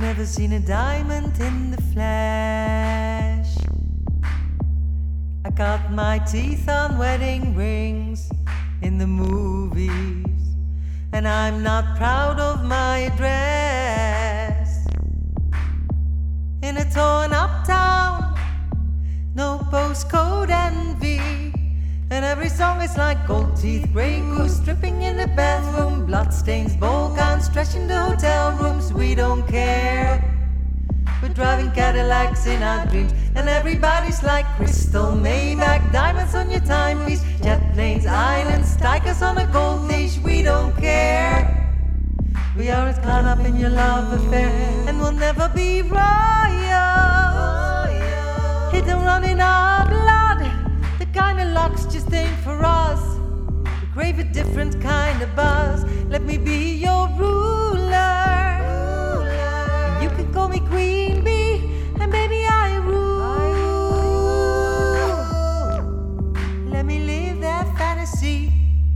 never seen a diamond in the flesh. I got my teeth on wedding rings in the movies, and I'm not proud of my dress. In a torn up town, no postcode envy, and every song is like gold teeth, grey goose dripping in the bathroom, bloodstains, ball gowns, stretching the hotel rooms. We don't care. We're driving Cadillacs in our dreams, and everybody's like crystal, Maybach, diamonds on your timepiece, jet planes, islands, tigers on a gold leash. We don't care. We aren't caught up in your love affair, and we'll never be royal. Hit and run in our blood, the kind of luck's just ain't for us. We crave a different kind of buzz. Let me be your ruler. You can call me Queen Bee, and baby I rule. Let me live that fantasy.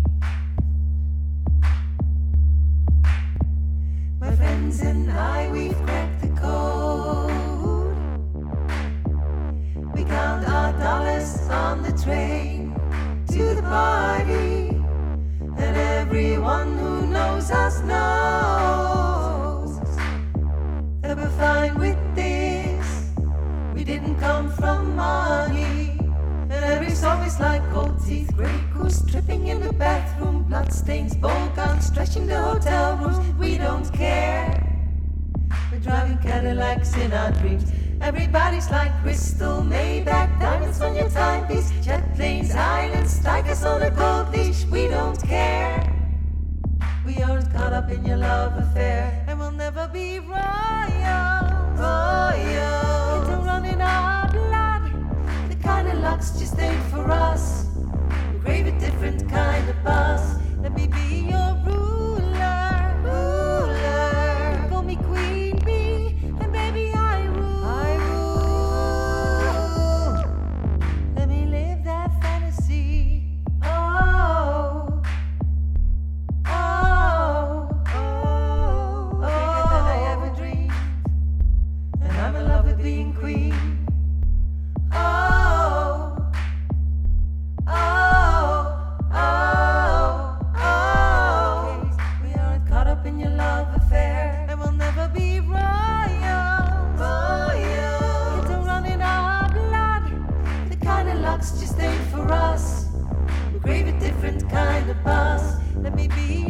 My friends and I, we've cracked the code. We count our dollars on the train to the party, and everyone who knows us knows that we're fine with this. We didn't come from money, and every song is like gold teeth, grey goose dripping in the bathroom, bloodstains, ball gowns, stretching the hotel rooms. We don't care. We're driving Cadillacs in our dreams. Everybody's like crystal, Maybach, diamonds on your timepiece, jet planes, islands, tigers on a gold leash. We don't care. We aren't caught up in your love affair, and we'll never be royal. It's a run in our blood, the kind of luck's just ain't for us. We crave a different kind of buzz. Let me be your ruler. Call me Queen Bee, and baby I rule. Let me live that fantasy. Bigger than I ever dreamed, and I'm in love with being queen. We aren't caught up in your love affair, and we'll never be royal. It's a run in our blood, the kind of luck's just ain't for us. We crave a different kind of buzz. Let me be